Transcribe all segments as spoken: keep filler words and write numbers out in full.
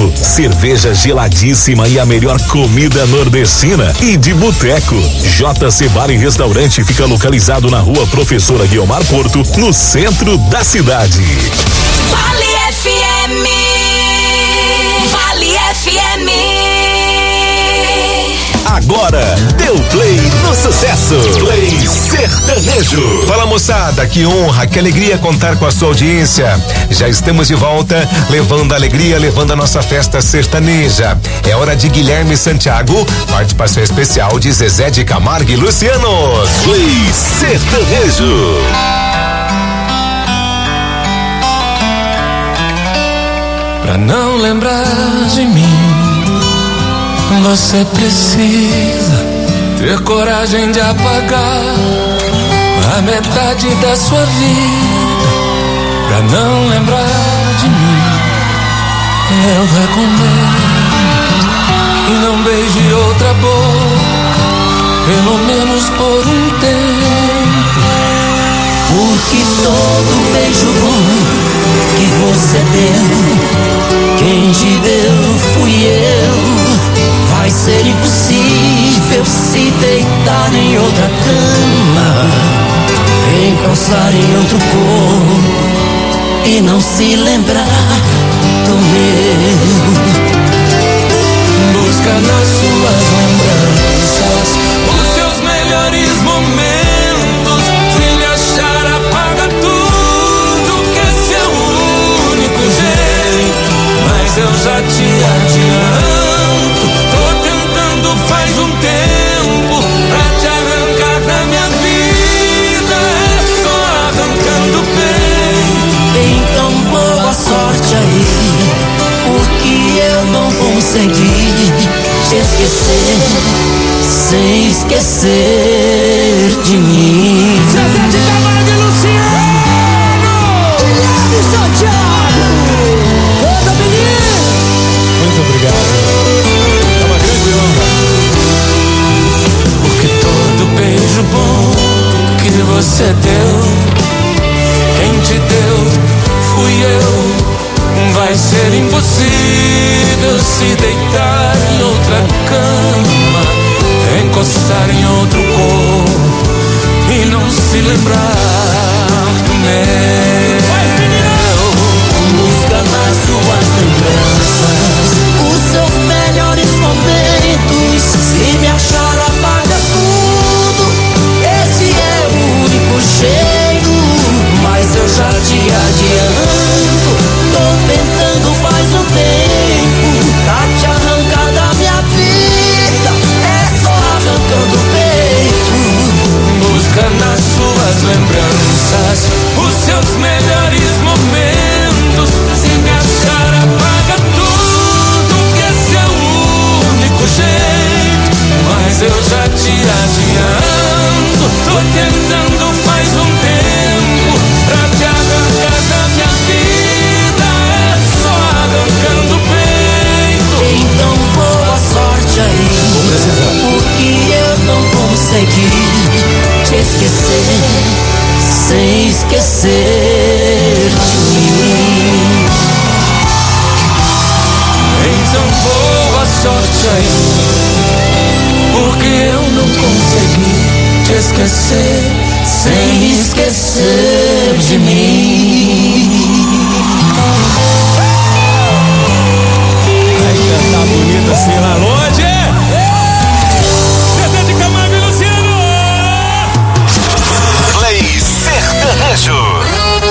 Porto, cerveja geladíssima e a melhor comida nordestina e de boteco. J C Bar e Restaurante fica localizado na Rua Professora Guiomar Porto, no centro da cidade. Vale F M. Vale F M. Agora, deu play no sucesso. Play sertanejo. Fala, moçada, que honra, que alegria contar com a sua audiência. Já estamos de volta, levando a alegria, levando a nossa festa sertaneja. É hora de Guilherme Santiago, participação especial de Zezé de Camargo e Luciano. Play sertanejo. Pra não lembrar de mim, você precisa ter coragem de apagar a metade da sua vida. Pra não lembrar de mim, eu recomendo que não beije outra boca, pelo menos por um tempo. Porque todo beijo bom que você deu, quem te deu fui eu. Vai ser impossível se deitar em outra cama, encostar em outro corpo e não se lembrar do meu. Busca nas suas lembranças os seus melhores momentos. Se me achar, apaga tudo, que esse é o único jeito. Mas eu já te adianto, faz um tempo pra te arrancar da minha vida, é só arrancando o peito. Então boa sorte aí, porque eu não consegui te esquecer sem esquecer de mim. Zezé de Camargo e Luciano, Guilherme Santiago, toda menina. Muito obrigado. Porque todo beijo bom que você deu, quem te deu fui eu. Vai ser impossível se deitar em outra cama, encostar em outro corpo e não se lembrar do meu. Busca nas suas lembranças os seus melhores momentos. Se me achar, apaga tudo, esse é o único jeito. Mas eu já te adianto, tô tentando faz um tempo pra te arrancar da minha vida, é só arrancando o peito. Busca nas suas lembranças os seus melhores momentos. Se me achar, apaga tudo, que esse é o único jeito. Mas eu já te adianto, tô tentando faz um tempo pra te arrancar da minha vida, é só arrancando o peito. Então boa sorte aí, porque eu não consegui te esquecer sem esquecer de mim. Então boa sorte aí, porque eu não consegui te esquecer sem esquecer de mim. Vai cantar bonita assim lá longe. Zezé de Camargo e Luciano. Play sertanejo.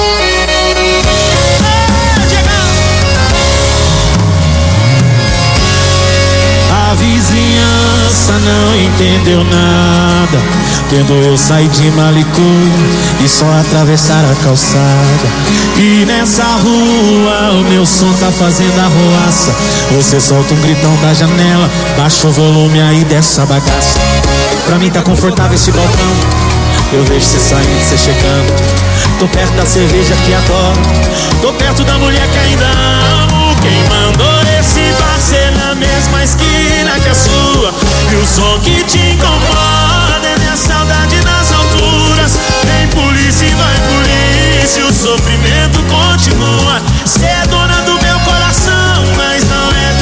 A vizinhança não entendeu nada, tentou eu sair de Malicur e só atravessar a calçada. E nessa rua o meu som tá fazendo arruaça. Você solta um gritão da janela, baixa o volume aí dessa bagaça. Pra mim tá confortável esse balcão, eu vejo você saindo, você chegando. Tô perto da cerveja que adoro, tô perto da mulher que ainda amo. Quem mandou esse bar ser na mesma esquina que a sua? E o som que te incomoda é minha saudade nas alturas. Vem polícia e vai polícia, o sofrimento continua. Cê é dona do meu coração, mas não é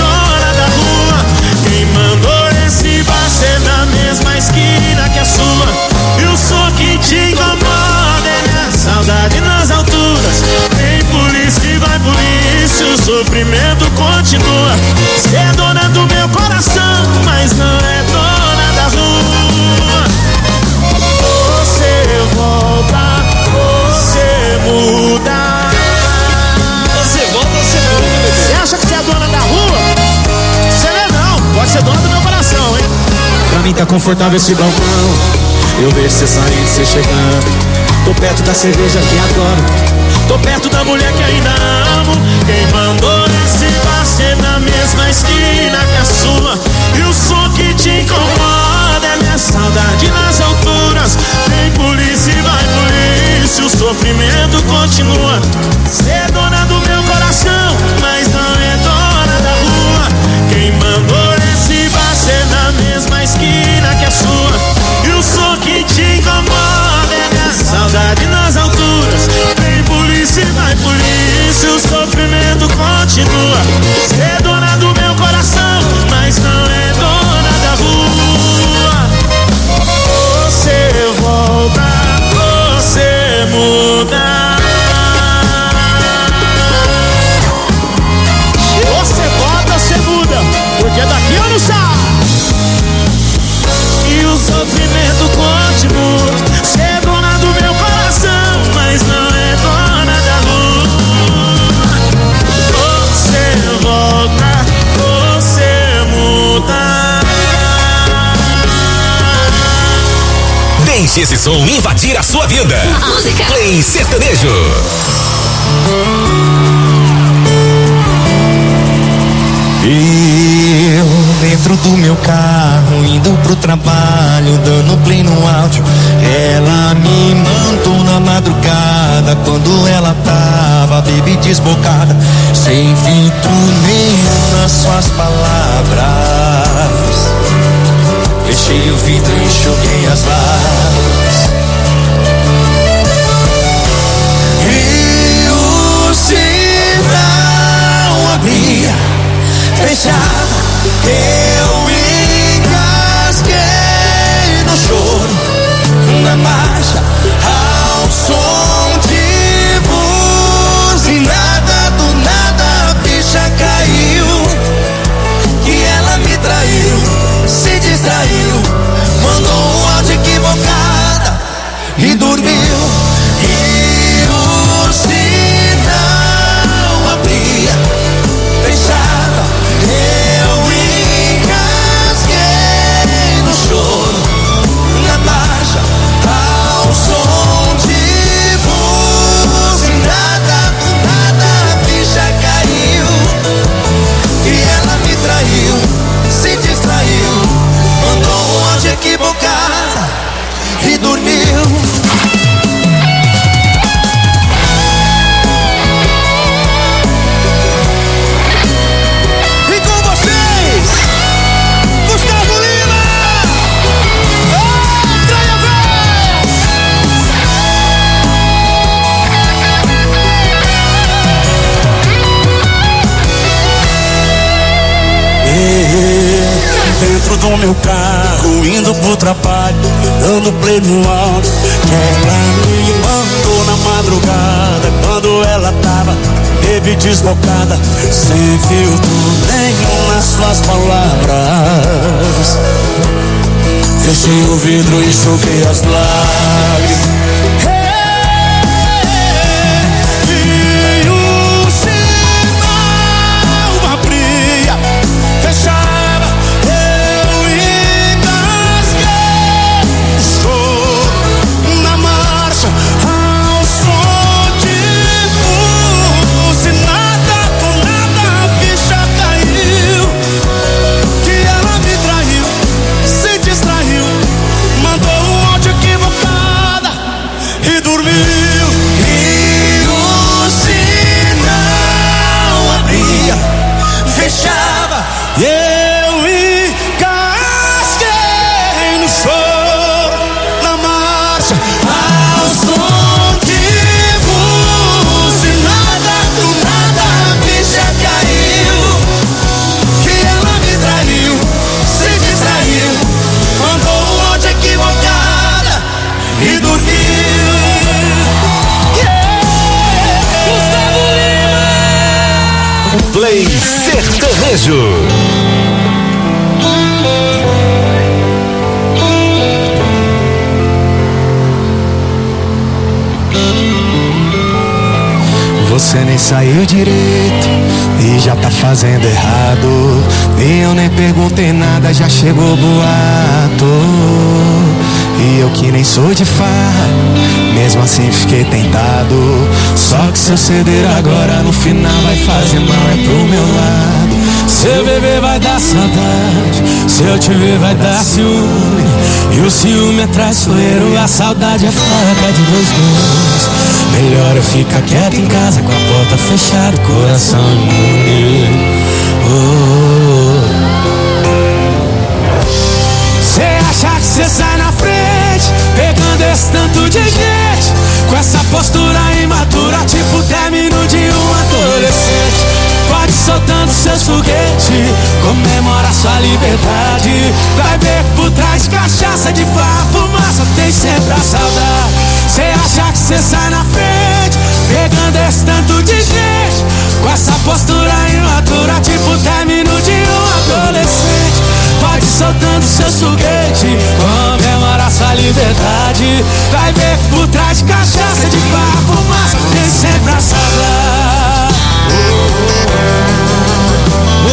continua. Você é dona do meu coração, mas não é dona da rua. Você volta, você muda. Você volta, você muda. Você acha que você é dona da rua? Você não é não, pode ser dona do meu coração, hein? Pra mim tá confortável esse balcão. Eu vejo você saindo, você chegando. Tô perto da cerveja que adoro. Tô perto da mulher que ainda amo. Quem mandou esse bar ser na mesma esquina que a sua? E o som que te incomoda é minha saudade nas alturas. Vem polícia e vai polícia, o sofrimento continua. Cê é dona do meu coração, mas não é dona da rua. Quem mandou esse bar ser na mesma esquina que a sua? E o som que te incomoda é minha saudade nas alturas. Vem polícia e vai polícia, o sofrimento continua. Você é dona do meu coração, mas não é dona da rua. Você volta, você muda. Você volta, você muda, porque daqui eu não saio. E o sofrimento continua. Você é dona do meu coração, mas não é dona da rua. Você volta, você muda. Deixe esse som invadir a sua vida. Música Play Sertanejo. Eu dentro do meu carro, indo pro trabalho, dando play no áudio. Ela me mandou na madrugada, quando ela tava baby desbocada, sem filtro nenhum nas suas palavras. Fechei o vidro e enxuguei as lágrimas. E o sinal abria, fechava, eu engasguei no choro, na marcha, ao som de buzinada. Do nada a ficha caiu, que ela me traiu, se distraiu, mandou um áudio equivocada e dormiu. E o sinal abria, fechava, eu engasguei no choro, na marcha, ao som de buzinada. Do nada a ficha caiu, e ela me traiu, se distraiu, mandou um áudio equivocado e dormiu. E com vocês, Gustavo Lima! Outra vez! Dentro do meu carro, indo pro trabalho, dando play no áudio. Ela me mandou na madrugada, quando ela tava baby desbocada, sem filtro nenhum nas suas palavras. Fechei o vidro e enxuguei as lágrimas. E o sinal abria, fechava, eu engasguei no choro, na marcha, ao som de buzinada. Do nada a ficha caiu, que ela me traiu, se distraiu, mandou um áudio equivocada e dormiu. E o sinal abria, fechava, e eu engasguei no choro, na marcha, ao som de buzinada. Do nada a ficha caiu, que ela me traiu, se distraiu, mandou um áudio equivocada e dormiu. Yeah. Gustavo Lima! Play Sertanejo. Você nem saiu direito e já tá fazendo errado. E eu nem perguntei nada, já chegou boato. E eu que nem sou de farra, mesmo assim fiquei tentado. Só que se eu ceder agora, no final vai fazer mal, é pro meu lado. Seu bebê vai dar saudade, se eu te ver vai dar ciúme. E o ciúme é traiçoeiro, a saudade é faca de dois gumes. Melhor eu ficar quieto em casa, com a porta fechada, coração imune. Cê acha que cê sai na frente, pegando esse tanto de gente, com essa postura imatura, tipo término de um adolescente. Pode soltando seus foguetes, comemora sua liberdade. Vai ver que por trás de cachaça, de farra, fumaça, tem sempre a saudade. Cê acha que cê sai na frente, pegando esse tanto de gente, com essa postura imatura, tipo término de um adolescente. Pode soltando seus foguetes, comemora sua liberdade. Vai ver que por trás de cachaça, de farra, fumaça, tem sempre a saudade. Oh, oh,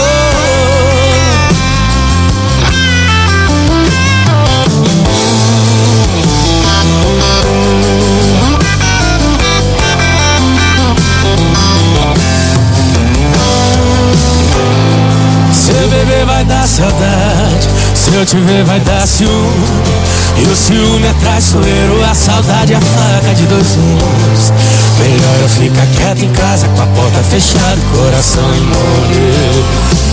seu bebê vai dar saudade, se eu te ver vai dar ciúme. E o ciúme é traiçoeiro, a saudade é a faca de dois gumes. Melhor eu ficar quieto em casa, com a porta fechada, coração imune.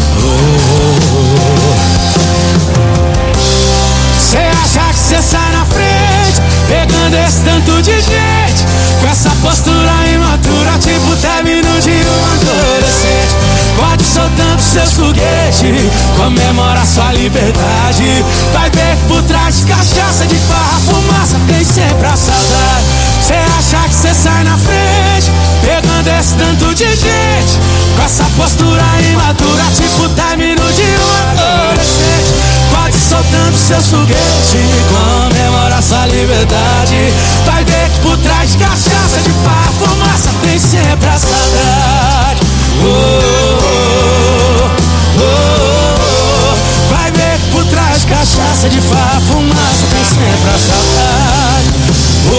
Cê acha que cê sai na frente, pegando esse tanto de gente, com essa postura imatura, tipo término de um adolescente. Pode soltando seus foguetes, comemora sua liberdade. Vai ver que por trás de cachaça, de farra, fumaça, tem sempre a saudade. Cê acha que cê sai na frente, pegando esse tanto de gente, com essa postura imatura, tipo término de um adolescente. Pode soltando seus foguetes, comemora sua liberdade. Vai ver que por trás de cachaça, de farra, fumaça, tem sempre a saudade. Oh, oh, oh, oh. Vai ver que por trás de cachaça, de farra, fumaça, tem sempre a saudade. Oh,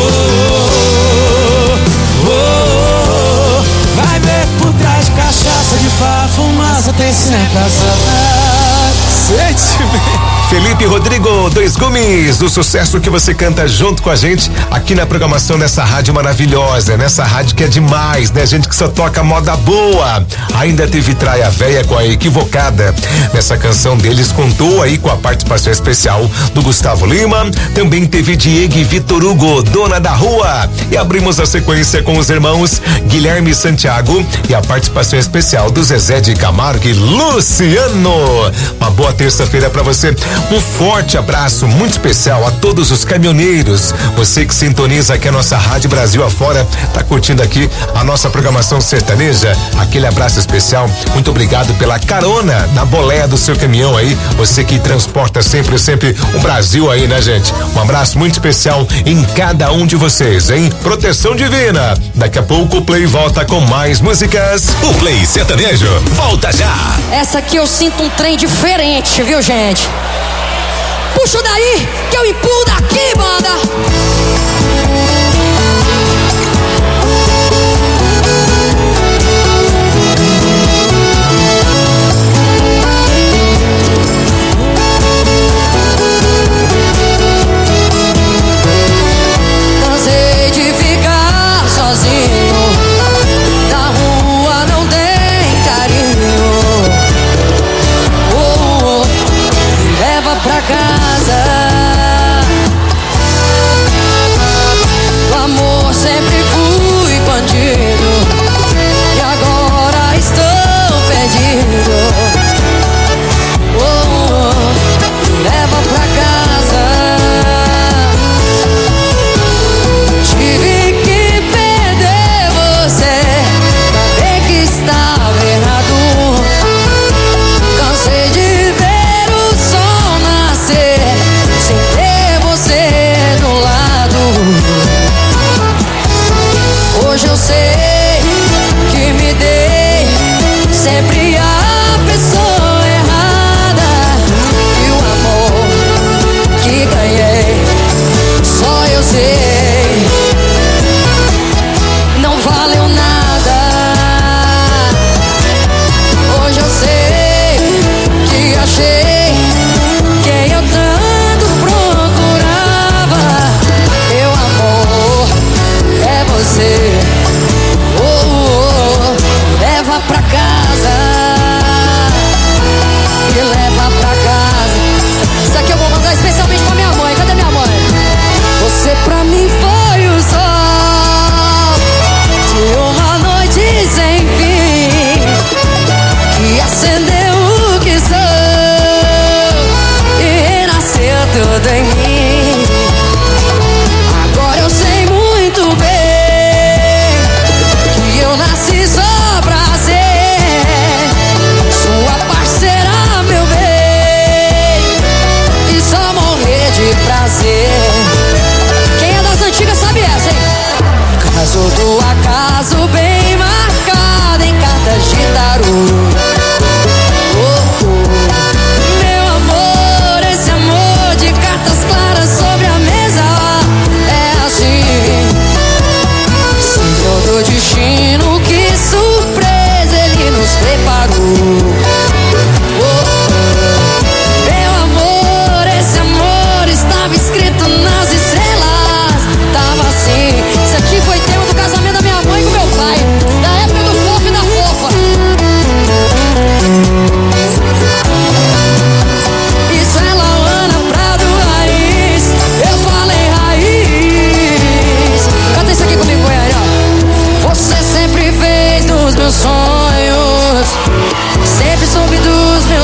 oh, oh, oh. Vai ver que por trás de cachaça, de farra, fumaça, tem sempre a saudade. Sentimento. Felipe Rodrigo, Dois Gumes, o sucesso que você canta junto com a gente aqui na programação dessa rádio maravilhosa, nessa rádio que é demais, né? Gente que só toca moda boa. Ainda teve Traia Véia com a Equivocada. Nessa canção deles contou aí com a participação especial do Gustavo Lima, também teve Diego e Vitor Hugo, Dona da Rua. E abrimos a sequência com os irmãos Guilherme Santiago e a participação especial do Zezé de Camargo e Luciano. Uma boa terça-feira pra você. Um forte abraço muito especial a todos os caminhoneiros. Você que sintoniza aqui a nossa Rádio Brasil afora, tá curtindo aqui a nossa programação sertaneja. Aquele abraço especial. Muito obrigado pela carona na boleia do seu caminhão aí. Você que transporta sempre, sempre o Brasil aí, né, gente? Um abraço muito especial em cada um de vocês, hein? Proteção divina. Daqui a pouco o Play volta com mais músicas. O Play Sertanejo volta já. Essa aqui eu sinto um trem diferente, viu, gente? Puxa daí, que eu empurro daqui, banda. Cansei de ficar sozinho, na rua não tem carinho. Oh, oh, me leva pra casa.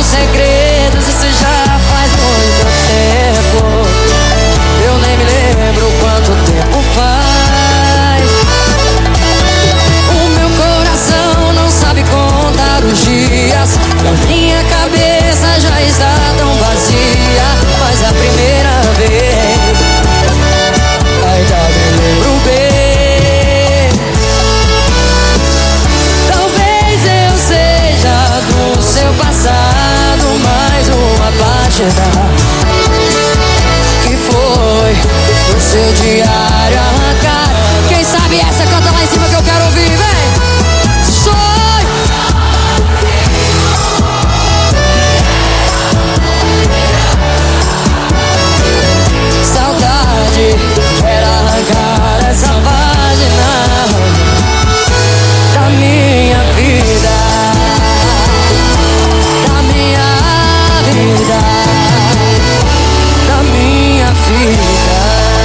segredos, isso já faz muito tempo. Eu nem me lembro quanto tempo faz. O meu coração não sabe contar os dias. A minha cabeça já está tão vazia. Mas a primeira vez ainda me lembro bem. Talvez eu seja do seu passado mais uma página que foi do seu diário arrancar. Quem sabe essa canta lá em cima que eu quero ouvir, vem! Saudade, quero arrancar essa página da minha vida, da minha vida, da minha vida.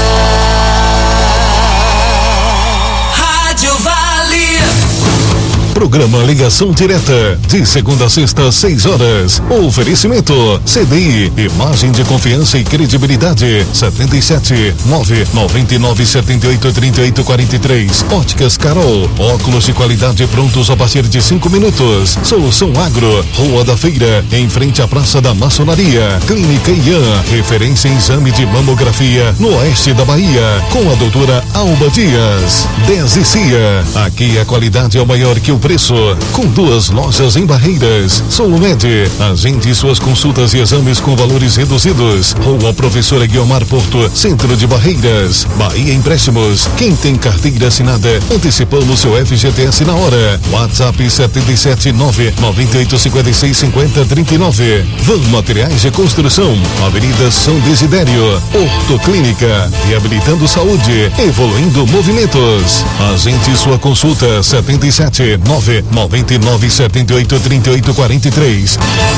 Rádio Vale. Programa Ligação Direta, de segunda a sexta, seis horas. Oferecimento C D I, imagem de confiança e credibilidade. setenta e sete, nove nove nove, sete oito, três oito quatro três. Óticas Carol, óculos de qualidade prontos a partir de cinco minutos. Solução Agro, Rua da Feira, em frente à Praça da Maçonaria. Clínica Ian, referência em exame de mamografia no oeste da Bahia, com a doutora Alba Dias. dez e Cia, aqui a qualidade é o maior que o preço. Com duas lojas em Barreiras. Solumed, agende suas consultas e exames com valores reduzidos. Rua Professora Guiomar Porto, centro de Barreiras. Bahia Empréstimos, quem tem carteira assinada, antecipamos seu F G T S na hora. WhatsApp sete sete nove, nove oito cinco seis, cinco zero três nove. Van Materiais de Construção, Avenida São Desidério. Ortoclínica, reabilitando saúde, evoluindo movimentos. Agende sua consulta sete sete nove, nove nove sete oito, três oito quatro três.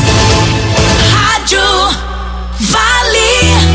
Rádio Vale.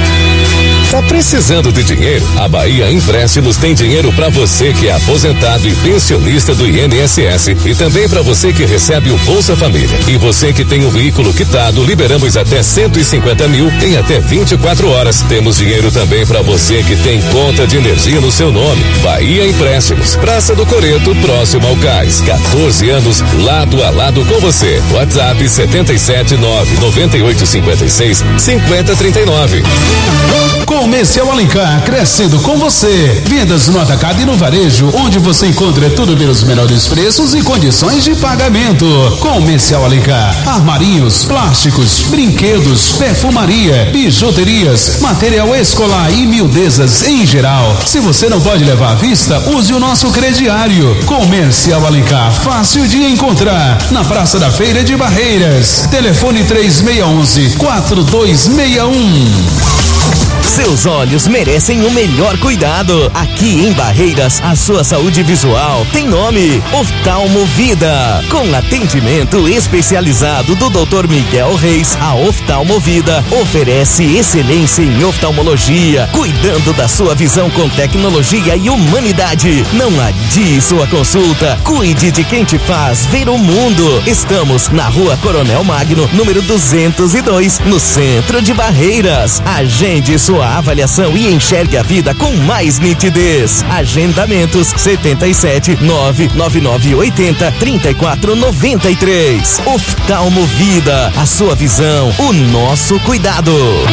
Tá precisando de dinheiro? A Bahia Empréstimos tem dinheiro para você que é aposentado e pensionista do I N S S e também para você que recebe o Bolsa Família. E você que tem um veículo quitado, liberamos até cento e cinquenta mil em até vinte e quatro horas. Temos dinheiro também para você que tem conta de energia no seu nome. Bahia Empréstimos, Praça do Coreto, próximo ao Cais. quatorze anos, lado a lado com você. WhatsApp sete sete nove, nove oito cinco seis, cinco zero três nove. Comercial Alencar, crescendo com você. Vendas no atacado e no varejo, onde você encontra tudo pelos menores preços e condições de pagamento. Comercial Alencar, armarinhos, plásticos, brinquedos, perfumaria, bijuterias, material escolar e miudezas em geral. Se você não pode levar à vista, use o nosso crediário. Comercial Alencar, fácil de encontrar, na Praça da Feira de Barreiras. Telefone três seis um um, quatro dois seis um. Seus olhos merecem o melhor cuidado. Aqui em Barreiras, a sua saúde visual tem nome: Oftalmo Vida. Com atendimento especializado do doutor Miguel Reis, a Oftalmo Vida oferece excelência em oftalmologia, cuidando da sua visão com tecnologia e humanidade. Não adie sua consulta. Cuide de quem te faz ver o mundo. Estamos na Rua Coronel Magno, número duzentos e dois, no centro de Barreiras. Agende sua avaliação e enxergue a vida com mais nitidez. Agendamentos setenta e sete, nove nove nove oito zero, três quatro nove três. Oftalmo Vida, a sua visão, o nosso cuidado.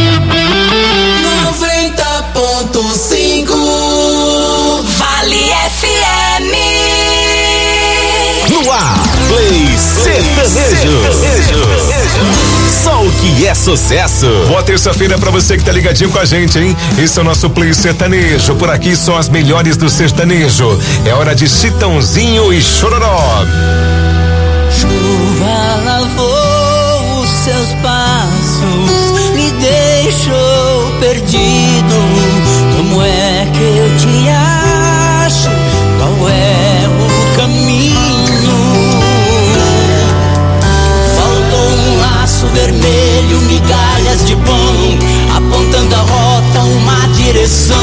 noventa ponto cinco Vale F M. No ar, Play Sertanejo. Só o que é sucesso. Boa terça-feira pra você que tá ligadinho com a gente, hein? Esse é o nosso Play Sertanejo. Por aqui são as melhores do sertanejo. É hora de Chitãozinho e Chororó. Chuva lavou os seus passos, me deixou perdido. Como é que eu te acho? Qual é o caminho? Faltou um laço vermelho, migalhas de pão, apontando a rota, uma direção.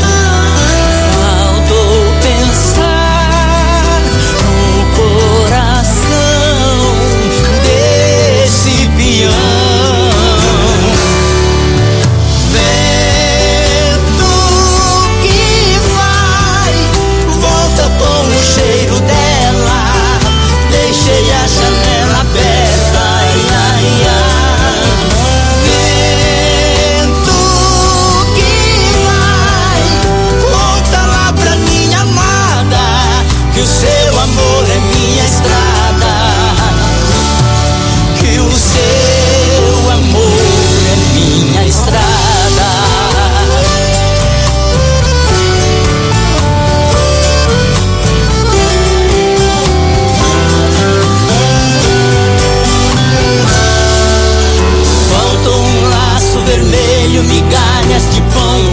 Faltou pensar no coração desse peão. migalhas de pão.